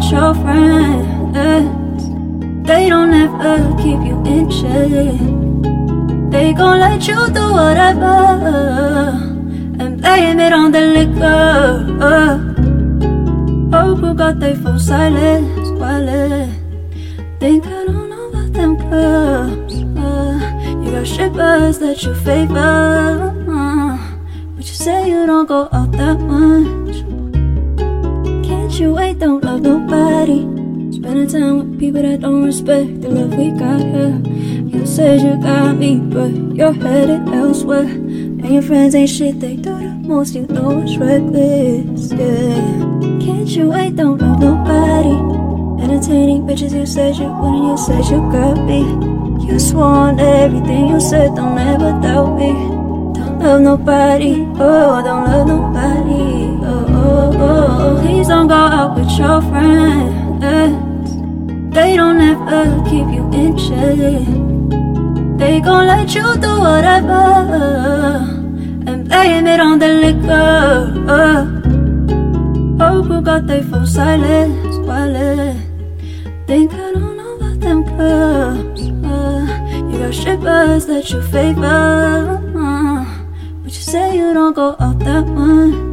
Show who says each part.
Speaker 1: with your friends. They don't ever keep you in check. They gon' let you do whatever and blame it on the liquor. People got their phone silence, quiet. Think I don't know about them clubs. You got strippers that you favor, but you say you don't go out that much. Can't you wait? Don't love nobody. Spending time with people that don't respect the love we got here. You said you got me, but you're headed elsewhere. And your friends ain't shit, they do the most, you know it's reckless, yeah. Can't you wait? Don't love nobody. Entertaining bitches, you said you wouldn't, you said you got me. You swore on everything you said, don't ever doubt me. Don't love nobody, oh, don't love nobody, oh. Please don't go out with your friends. They don't ever keep you in check. They gon' let you do whatever and blame it on the liquor. People got their phone silence, quiet. Think I don't know about them clubs. You got strippers that you favor, but you say you don't go out that much.